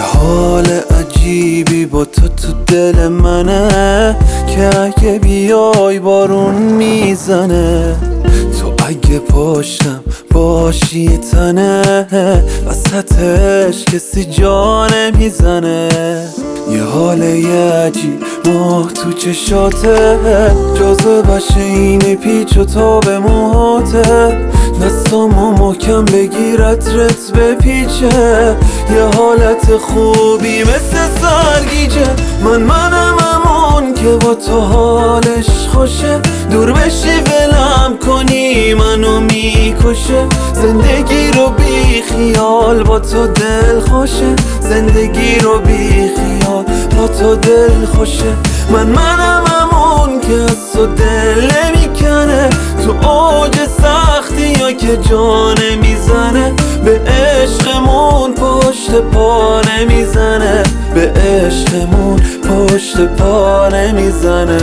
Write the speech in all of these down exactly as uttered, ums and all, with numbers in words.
یه حال عجیبی با تو تو دل منه که اگه بیای بارون میزنه. تو اگه پشتم باشی تنه وسطش کسی جا نمیزنه. یه حال عجیب ماه تو چشاته جاذبش اینه پیچ و تاب موهاته. دستامو محکم بگیرت رت بپیچه. یه حالت خوبی مثل سرگیجه. من منم همون که با تو حالش خوشه. دور بشی ولم کنی منو میکشه. زندگی رو بی خیال با تو دل خوشه. زندگی رو بی خیال با تو دل خوشه. من منم همون که از تو دل نمیکنه. تو اوج سختی یا که جا نمیزنه. به عشقمون پشت پا نمیزنه. به عشقمون پشت پا نمیزنه.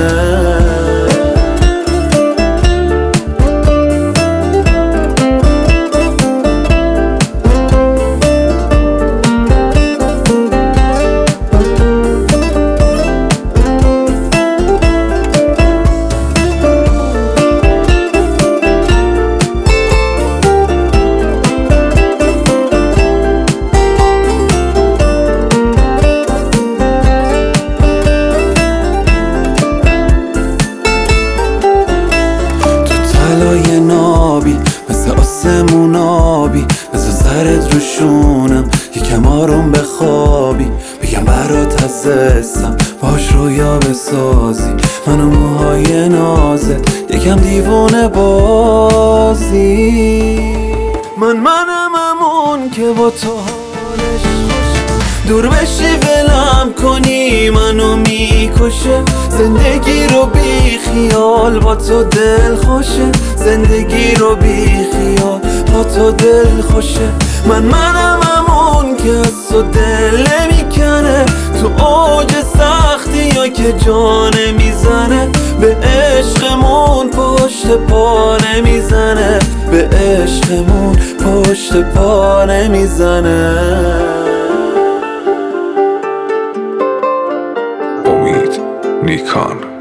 لای نابی مثل آسمون آبی مثل سرت روشونم یکم آروم بخوابی. بگم برات هستم باش رویا بسازی. من و موهای نازت یکم دیوونه بازی. من منم همون که با تو حالش خوشه. دور بشی ولم کنی منو میکشه. زندگی رو بی خیال با تو دل خوشه. زندگی رو بی خیال با تو دل خوشه. من منم همون که از تو دل نمیکنه. تو اوج سختی یا که جا نمیزنه. به عشقمون پشت پا نمیزنه. به عشقمون پشت پا نمیزنه. امید نیکان.